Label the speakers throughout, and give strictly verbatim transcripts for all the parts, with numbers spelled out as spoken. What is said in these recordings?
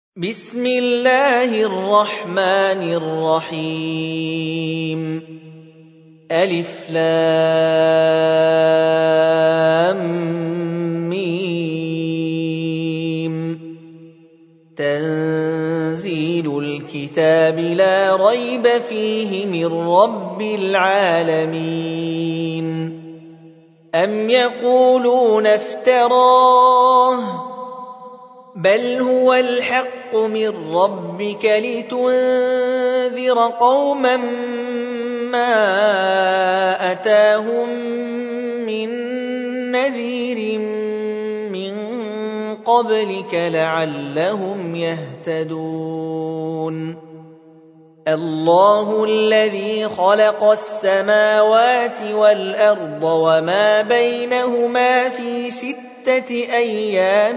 Speaker 1: بسم الله الرحمن الرحيم ألف لام ميم تنزيل الكتاب لا ريب فيه من رب العالمين أم يقولون افتراه بل هو الحق من ربك لتنذر قوما ما أتاهم من نذير من قبلك لعلهم يهتدون الله الذي خلق السماوات والأرض وما بينهما في ستة أيام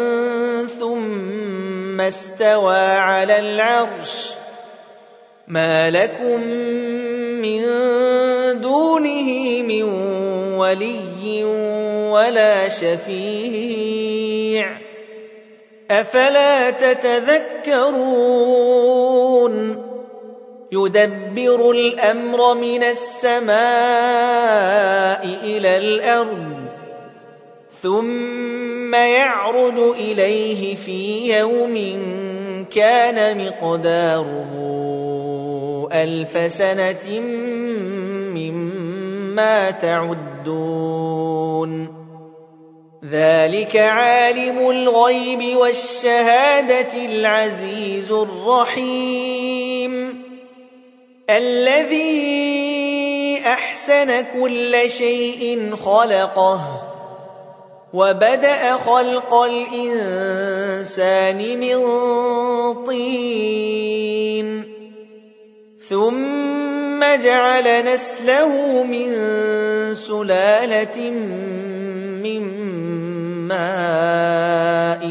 Speaker 1: ثم استوى على العرش ما لكم من دونه من ولي ولا شفيع أفلا تتذكرون يدبر الأمر من السماء إلى الأرض ثم يعرج إليه في يوم كان مقداره ألف سنة مما تعدون ذلك عالم الغيب والشهادة العزيز الرحيم الذي أحسن كل شيء خلقه وبدأ خلق الإنسان من طين ثم جعل نسله من سلالة من ماء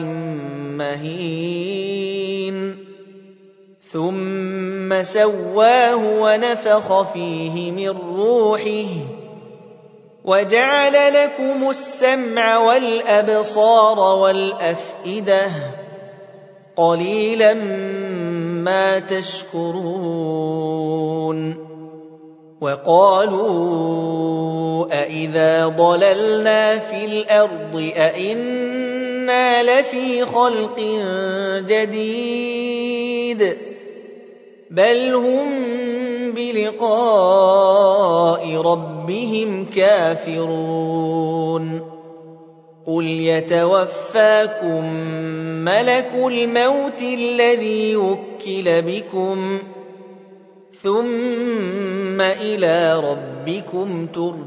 Speaker 1: مهين ثم سواه ونفخ فيه من روحه وجعل لكم السمع والأبصار والأفئدة قليلا ما تشكرون وقالوا أإذا ضللنا في الأرض أإنا لفي خلق جديد بل هم بلقاء ربهم كافرون قل يتوفاكم ملك الموت الذي وكل بكم ثم إلى ربكم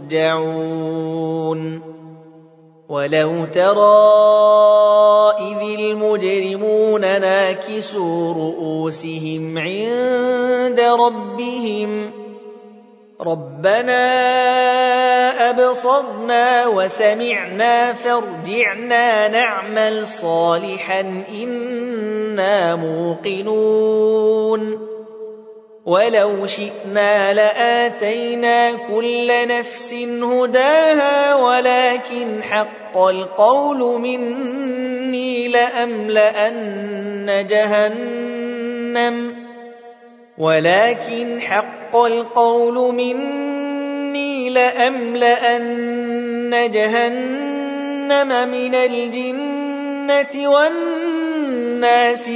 Speaker 1: ترجعون ولو ترى إذ المجرمون ناكسوا رؤوسهم عند ربهم ربنا أبصرنا وسمعنا فارجعنا نعمل صالحا إنا موقنون ولو شئنا لآتينا كل نفس هداها ولكن حق القول مني لأملأن جهنم ولكن حق القول مني لأملأن جهنم من الجنة والناس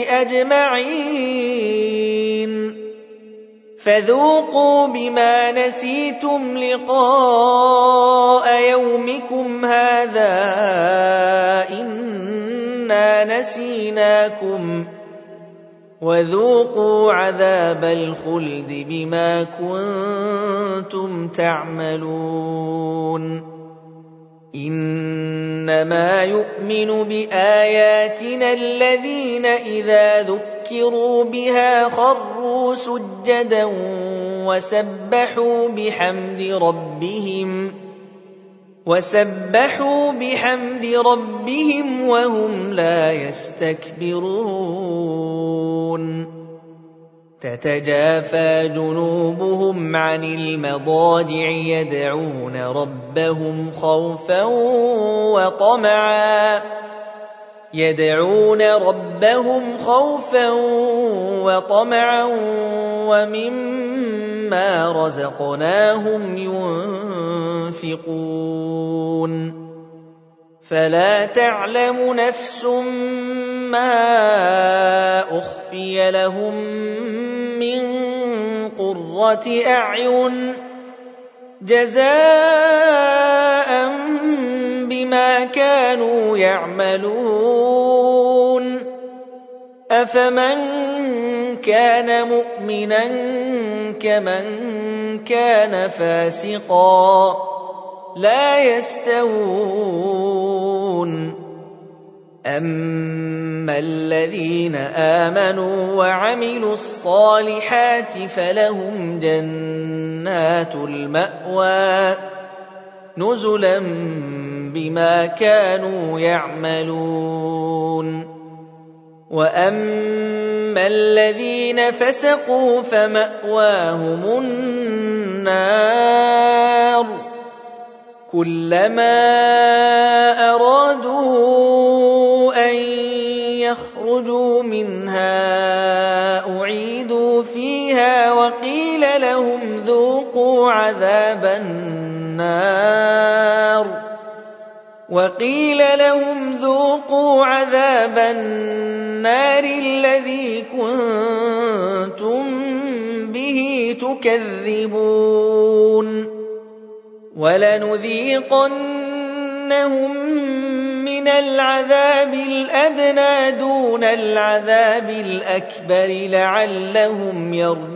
Speaker 1: أجمعين فذوقوا بما نسيتم لقاء يومكم هذا إنا نسيناكم وذوقوا عذاب الخلد بما كنتم تعملون إنما يؤمن بآياتنا الذين إذا ذكروا بها خروا سجدا وسبحوا بحمد ربهم وسبحوا بحمد ربهم وهم لا يستكبرون تتجافى جنوبهم عن المضاجع يدعون ربهم خوفا وطمعا يدعون ربهم خوفا وطمعا ومما رزقناهم ينفقون فلا تعلم نفس ما أخفي لهم من قرة أعين جزاء بما كانوا يعملون أفمن كان مؤمنا كمن كان فاسقا لا يستوون أما الذين آمنوا وعملوا الصالحات فلهم جنات المأوى نزلا بما كانوا يعملون وأما الذين فسقوا فمأواهم النار كلما أرادوا أن يخرجوا منها أعيدوا فيها وقيل لهم ذوقوا عذاب النار وقيل لهم ذوقوا عذاب النار الذي كنتم به تكذبون ولنذيقنهم من العذاب الأدنى دون العذاب الأكبر لعلهم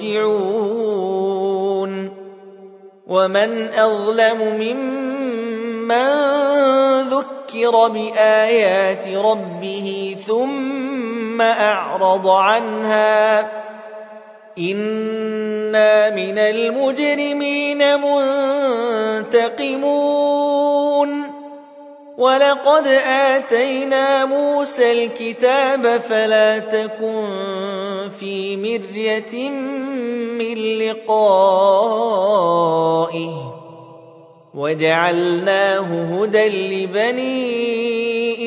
Speaker 1: يرجعون ومن أظلم ممن ذكر بآيات ربه ثم أعرض عنها إنا من المجرمين منتقمون ولقد آتينا موسى الكتاب فلا تكن في مرية من لقائه وجعلناه هدى لبني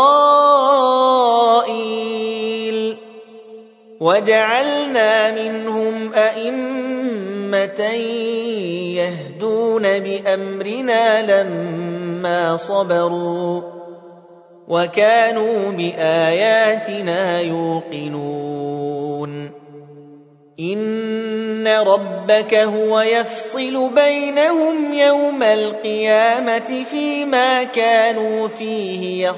Speaker 1: إسرائيل وجعلنا منهم أئمة يهدون بأمرنا لما صبروا وكانوا بآياتنا يوقنون إن ربك هو يفصل بينهم يوم القيامة فيما كانوا فيه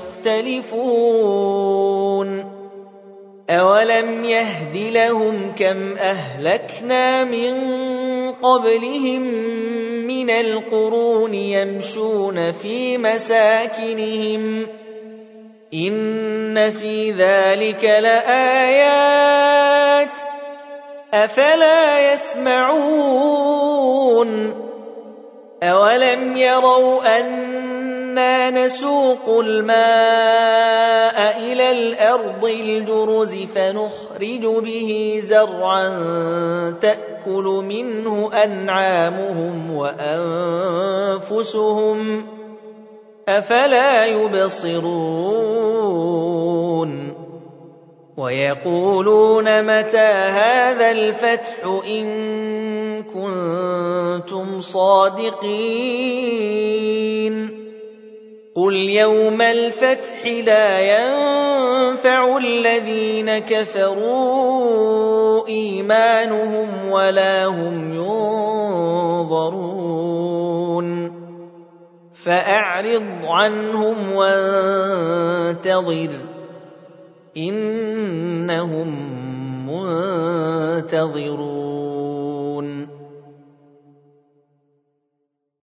Speaker 1: يختلفون أولم يهد لهم كم أهلكنا من قبلهم من القرون يمشون في مساكنهم إن في ذلك لآيات أفلا يسمعون أولم يروا أنا نسوق الماء إلى الأرض الجرز فنخرج به زرعا تأكل منه أنعامهم وأنفسهم أفلا يبصرون ويقولون متى هذا الفتح إن كنتم صادقين قل يوم الفتح لا ينفع الذين كفروا إيمانهم ولا هم ينظرون فأعرض عنهم وانتظر إنهم منتظرون